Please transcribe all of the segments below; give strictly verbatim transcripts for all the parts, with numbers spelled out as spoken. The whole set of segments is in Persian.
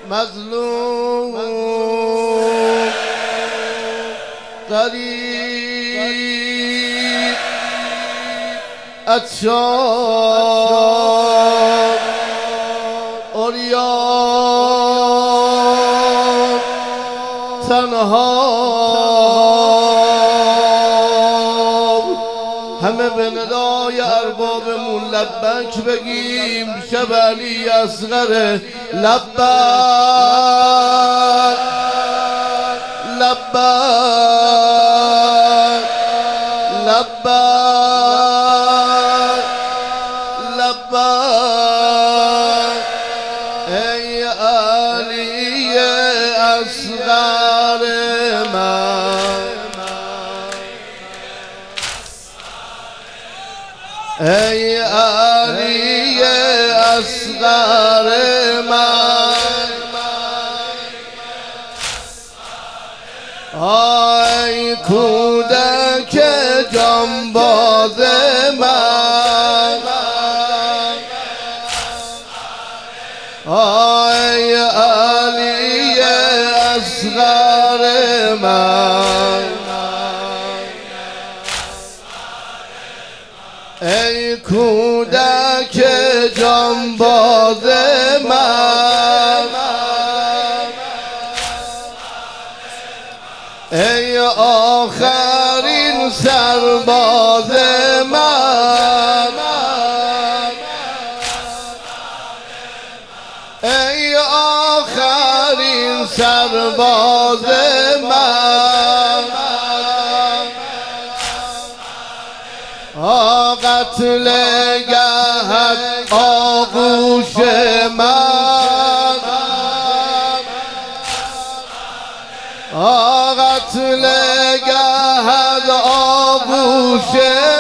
مظلوم غریب عطشان عریان تنها همه به ندای اربابمون لبک بگیم شب علی اصغر لبک لبک لبک لبک ای علی اصغر من ای علی اصغر من ای کودک جانباز من ای علی اصغر من ای کودک جانباز من ای آخرین سرباز من ای آخرین سرباز من قتل گهد آغوش من قتل گهد آغوش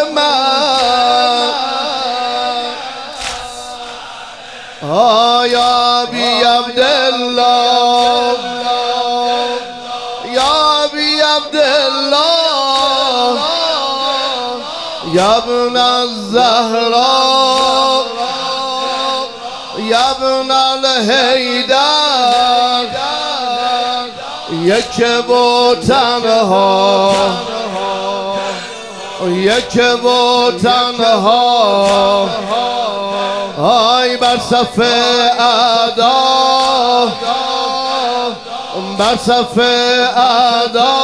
من یا بی عبدالله یا بی عبدالله یا ابن الزهراء یا ابن الحیدر یک و تنها یک و تنها آی بر صف اعدا بر صف اعدا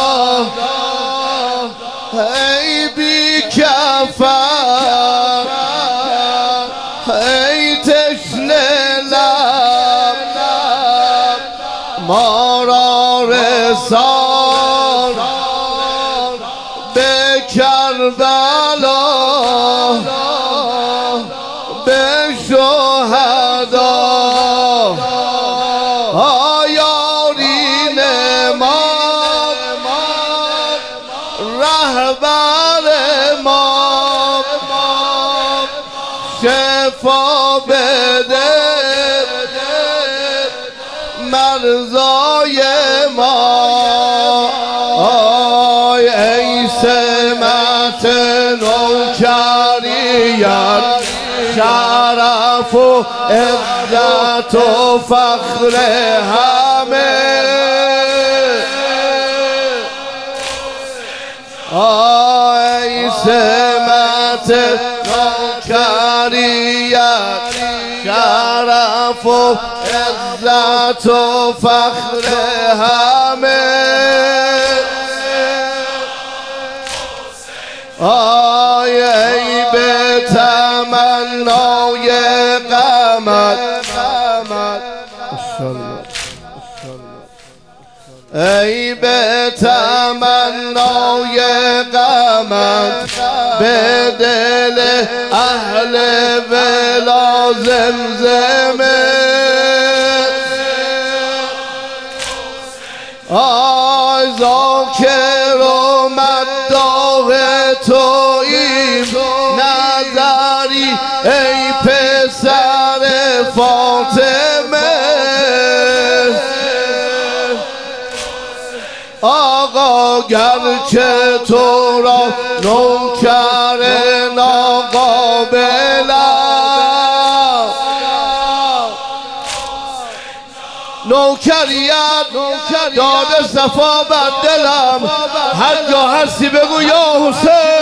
ای بی کفن ای تشنه لب ما را رسان به کربلا به شهدا آیارین ما رهبر ما شفا بده مرزای ما آی ای سمت نوکریت شرف و عزت و فخر همه ای سمت نوکریت شرف و عزت و فخر همه آی ای به تمنای قامت ای به تمنای قامت به دل اهل ولا زمزمه آی ذاکر و مداح توییم نظری ای پسر فاطمه آقا گرچه تو را نوکر ناقابلم نوکریت داده صفا بر دلم، هر جا هستی بگو یا حسین.